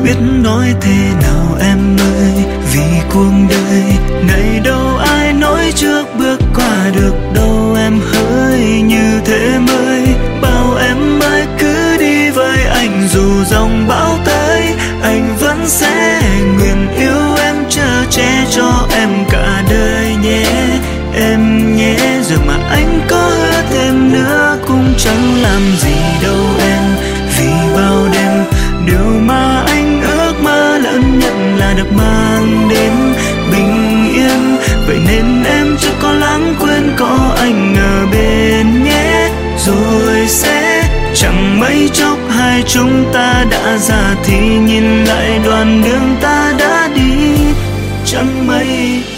biết nói thế nào em ơi, vì cuộc đời này đâu ai nói trước bước qua được đâu em hỡi. Như thế mới bảo em ơi cứ đi với anh, dù dòng bão tới anh vẫn sẽ nguyện yêu em, chở che cho em cả đời nhé em nhé. Giờ mà anh có hứa thêm nữa cũng chẳng làm gì đâu em, vì bao đêm điều mà anh ước mơ lớn nhất là được mang đến bình yên. Vậy nên em chưa có lãng quên có anh ở bên nhé, rồi sẽ chẳng mấy chốc hai chúng ta đã già thì nhìn lại đoạn đường ta đã đi chẳng mấy